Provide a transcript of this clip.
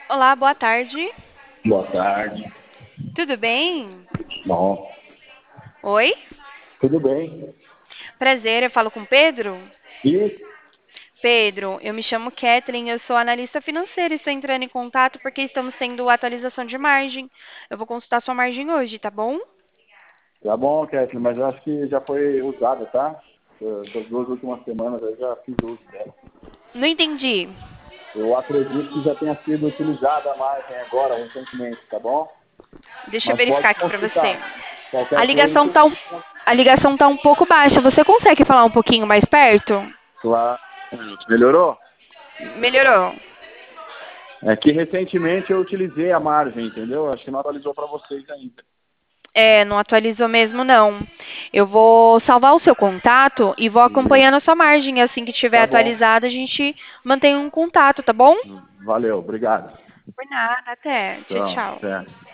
Olá, boa tarde. Boa tarde. Tudo bem? Bom, Oi? tudo bem. Prazer, eu falo com Pedro? E, Pedro, eu me chamo Kathleen, eu sou analista financeira e estou entrando em contato porque estamos tendo atualização de margem. Eu vou consultar sua margem hoje, tá bom? tá bom, Kathleen, mas eu acho que já foi usada, tá? Das 2 últimas semanas eu já fiz uso dela. Não entendi. Eu acredito que já tenha sido utilizada a margem agora, recentemente, tá bom? Deixa eu Mas pode verificar aqui para você. consultar. A Qualquer coisa, ligação tá um, a ligação tá um pouco baixa. Você consegue falar um pouquinho mais perto? claro. Melhorou? Melhorou. É que recentemente eu utilizei a margem, entendeu? Acho que não atualizou para vocês ainda. É, não atualizou mesmo, não. Eu vou salvar o seu contato e vou E, acompanhando a sua margem. Assim que tiver tá bom. atualizada, a gente mantém um contato, tá bom? Valeu, obrigado. Por nada, até. Tchau, Então, tchau. certo.